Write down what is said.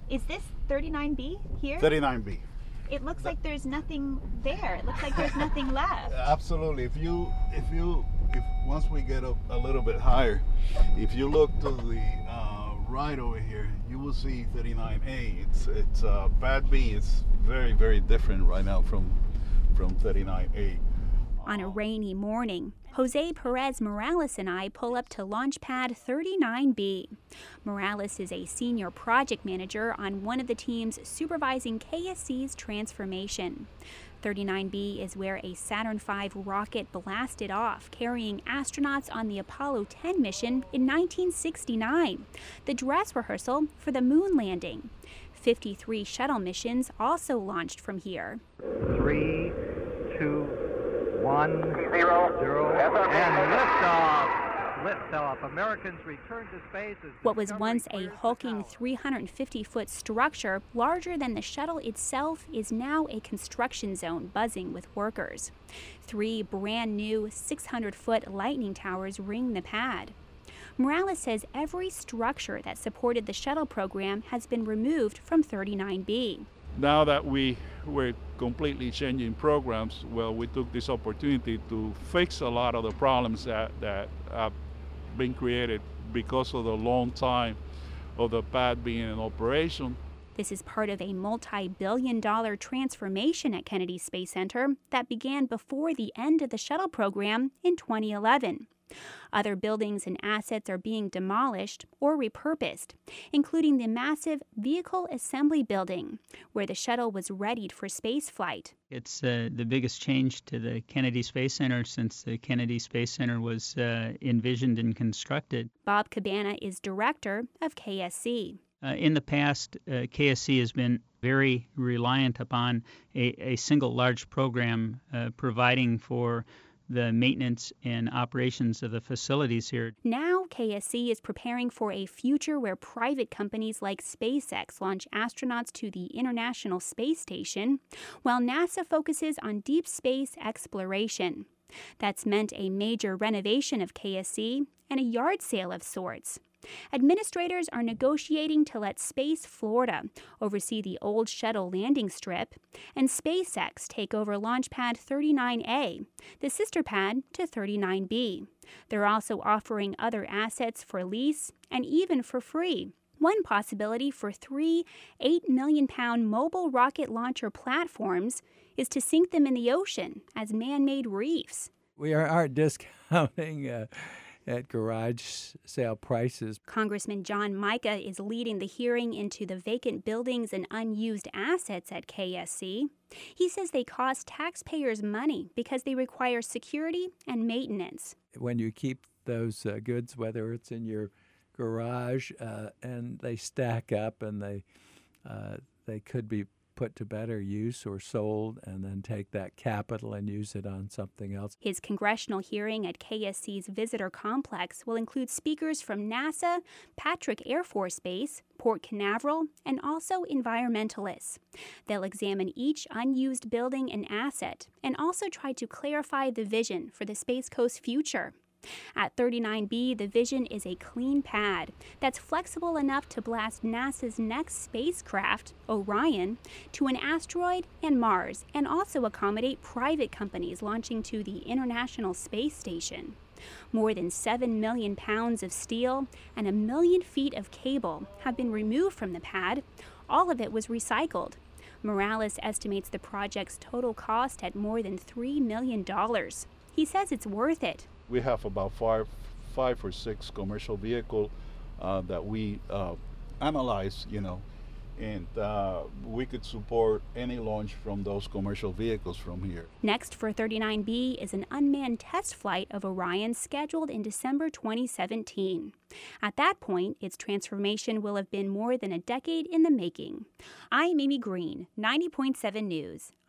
Is this 39B here? 39B. It looks like there's nothing there. It looks like there's nothing left. Absolutely. If once we get up a little bit higher, if you look to the right over here, you will see 39A. It's Pad B. It's very, very different right now from 39A. On a rainy morning, Jose Perez Morales and I pull up to launch pad 39B. Morales is a senior project manager on one of the teams supervising KSC's transformation. 39B is where a Saturn V rocket blasted off, carrying astronauts on the Apollo 10 mission in 1969, the dress rehearsal for the moon landing. 53 shuttle missions also launched from here. 3, 2, 1, 0, and liftoff! Liftoff. Americans return to space. What was once a hulking 350-foot structure larger than the shuttle itself is now a construction zone buzzing with workers. 3 brand new 600-foot lightning towers ring the pad. Morales says every structure that supported the shuttle program has been removed from 39B. Now that we're completely changing programs, well, we took this opportunity to fix a lot of the problems that have been created because of the long time of the pad being in operation. This is part of a multi-billion-dollar transformation at Kennedy Space Center that began before the end of the shuttle program in 2011. Other buildings and assets are being demolished or repurposed, including the massive Vehicle Assembly Building, where the shuttle was readied for spaceflight. It's the biggest change to the Kennedy Space Center since the Kennedy Space Center was envisioned and constructed. Bob Cabana is director of KSC. In the past, KSC has been very reliant upon a single large program providing for the maintenance and operations of the facilities here. Now, KSC is preparing for a future where private companies like SpaceX launch astronauts to the International Space Station, while NASA focuses on deep space exploration. That's meant a major renovation of KSC and a yard sale of sorts. Administrators are negotiating to let Space Florida oversee the old shuttle landing strip and SpaceX take over Launch Pad 39A, the sister pad to 39B. They're also offering other assets for lease and even for free. One possibility for 3 $8 million mobile rocket launcher platforms is to sink them in the ocean as man-made reefs. We aren't discounting at garage sale prices. Congressman John Mica is leading the hearing into the vacant buildings and unused assets at KSC. He says they cost taxpayers money because they require security and maintenance. When you keep those goods, whether it's in your garage, and they stack up and they could be put to better use or sold and then take that capital and use it on something else. His congressional hearing at KSC's visitor complex will include speakers from NASA, Patrick Air Force Base, Port Canaveral, and also environmentalists. They'll examine each unused building and asset and also try to clarify the vision for the Space Coast future. At 39B, the vision is a clean pad that's flexible enough to blast NASA's next spacecraft, Orion, to an asteroid and Mars, and also accommodate private companies launching to the International Space Station. More than 7 million pounds of steel and 1 million feet of cable have been removed from the pad. All of it was recycled. Morales estimates the project's total cost at more than $3 million. He says it's worth it. We have about five or six commercial vehicles that we analyze, and we could support any launch from those commercial vehicles from here. Next for 39B is an unmanned test flight of Orion scheduled in December 2017. At that point, its transformation will have been more than a decade in the making. I'm Amy Green, 90.7 News.